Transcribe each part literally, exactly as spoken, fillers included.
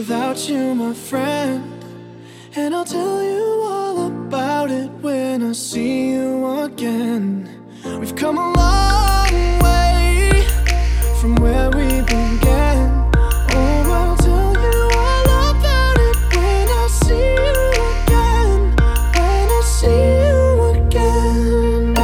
without you, my friend. And I'll tell you all about it when I see you again. We've come a long way from where we began. Oh, I'll tell you all about it when I see you again. When I see you again.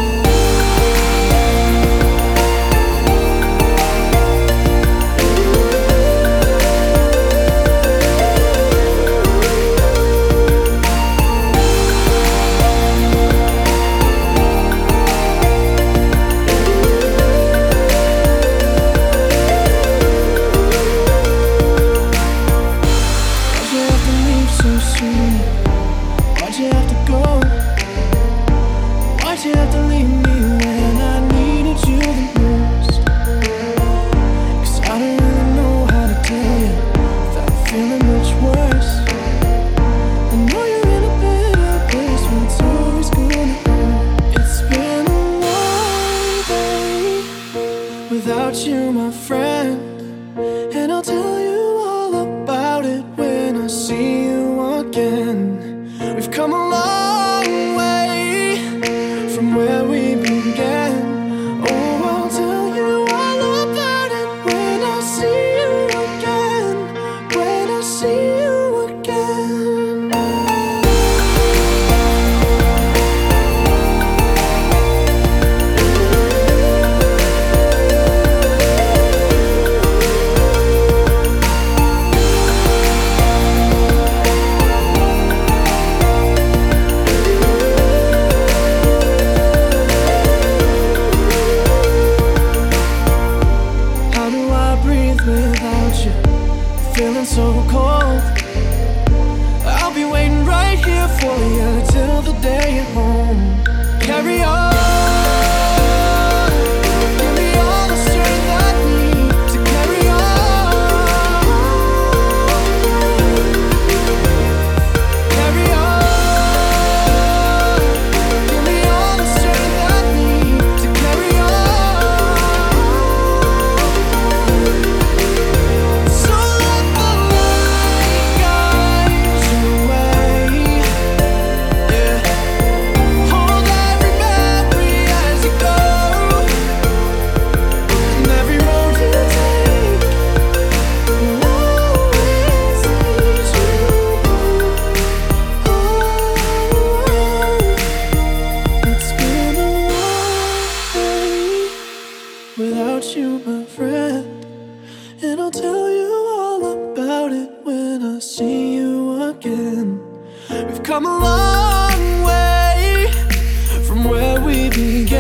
Why'd you have to go? Why'd you have to leave me when I needed you the most? Cause I don't really know how to tell you without feeling much worse. I know you're in a better place, but it's always gonna hurt. It's been a long day without you, my friend. And I'll tell you all about it when I see you again. We've come a long way from where we began. Oh, I'll tell you all about it when I see you again. When I see you again. Without you, feeling so cold. I'll be waiting right here for you till the day you're home. Carry on. Give me all the strength I need to carry on. Carry on. Give me all the strength I need to carry on. Without you, my friend. And I'll tell you all about it when I see you again. We've come a long way from where we began.